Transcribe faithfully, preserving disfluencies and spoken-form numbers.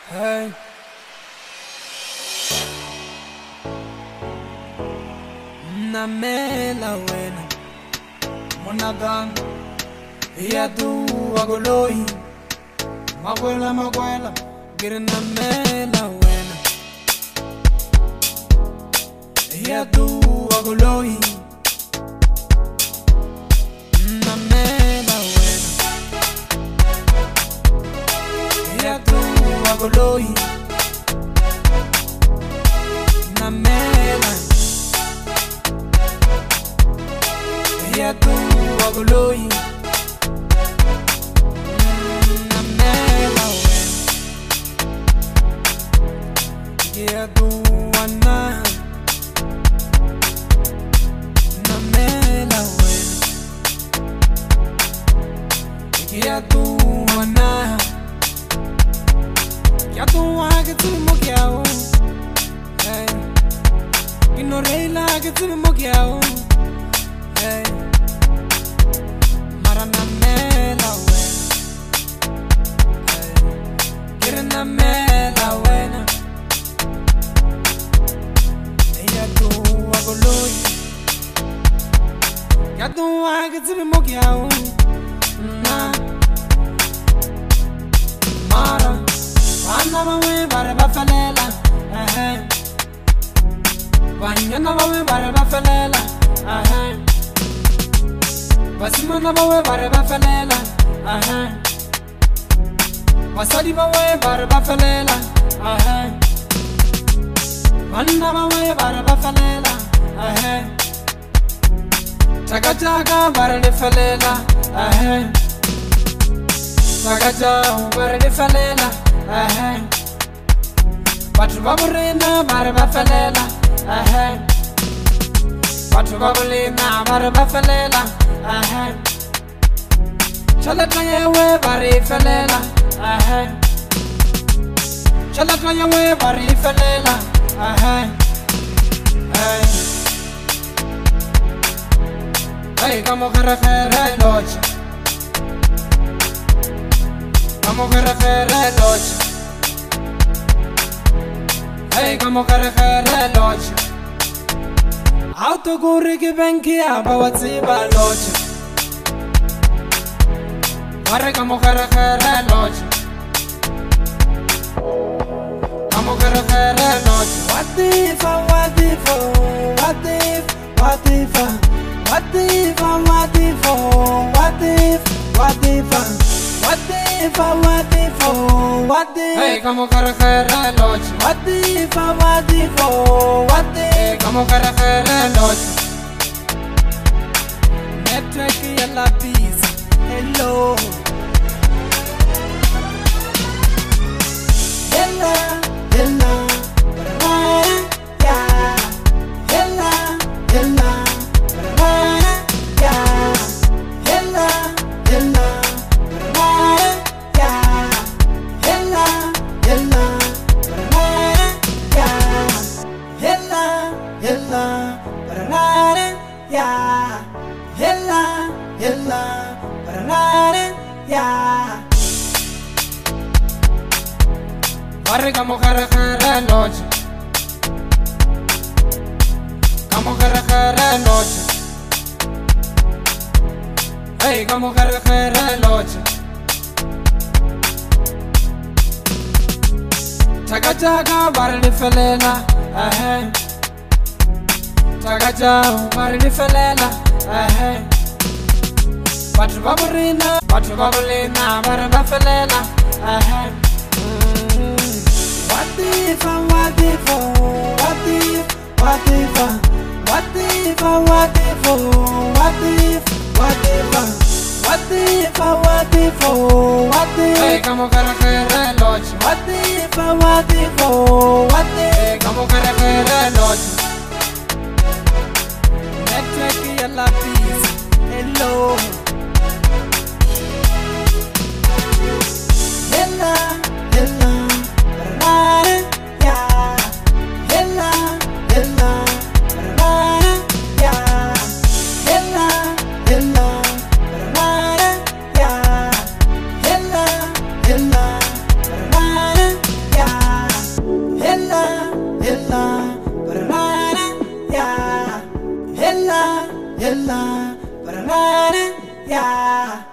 Hey. Namela wena Monagang Yadu wagoloi Magwela magwela Girinamela wena Yadu wagoloi Namela wena Yadu wagoloi Namela Yadu wagoloi Namela wena Yadu wana Namela wena Yadu wana Yadu wagati mokyao Hey Inoreila gati mokyao Hey Maranamela wena Hey Girinamela wena Yadu wagoloi Yadu wagati mokyao Na Mara Wana bawe bare bafalela Eh Wanyana bawe bare bafalela Eh Basimana bawe bare bafalela Eh Wasadi bawe bare bafalela Eh Wana bawe bare bafalela Eh Chaka chaka bare defalela Eh Chaka chaka bare defalela Eh Batu baburina bare bafalela Eh Batu babulina bare bafalela Eh Chalaka yewe bare falela Eh Chalaka yewe bare falela Eh Hey Hey como que refiere noche Como que refiere noche Hey como que refiere noche Autoguri que benki abawatsiba noche Arre como que refiere noche Como que refiere noche What if, what if, what if, what if What if, what if, what if, what if What if, what if, what if Hey, como que refiere noche What if, what if, what if Hey, como que refiere noche Network y la pizza Hello Hello, hello Yeah Hello, hello Yeah Hello, hello Yeah Hello, hello Yeah Hello, hello Yeah Hello, hello Yeah Arre como que refiere noche Como que refiere noche Hey, como que refiere noche Chaka chaka bare de felela Eh Chaka chaka bare de felela Eh Batu baburina Batu babulina bare bafelela Eh What if, what if, what if, what if, what if, what if, what if, what if, what if, what if, what if Hey, como que refiere noche What if, what if, what if Hey, como que refiere noche Network y la pizza Hello Hello, hello Yeah Hello, hello Yeah Hello, hello Yeah Hello, hello Yeah yalla, para la, yeah.